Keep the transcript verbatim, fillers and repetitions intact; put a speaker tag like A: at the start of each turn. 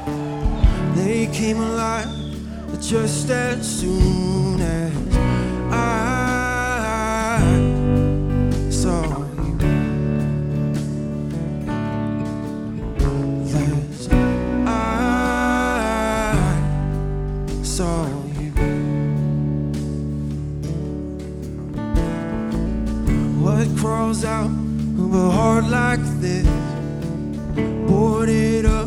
A: They came alive just as soon as I saw you. Yes, I saw you. What crawls out of a heart like this, boarded up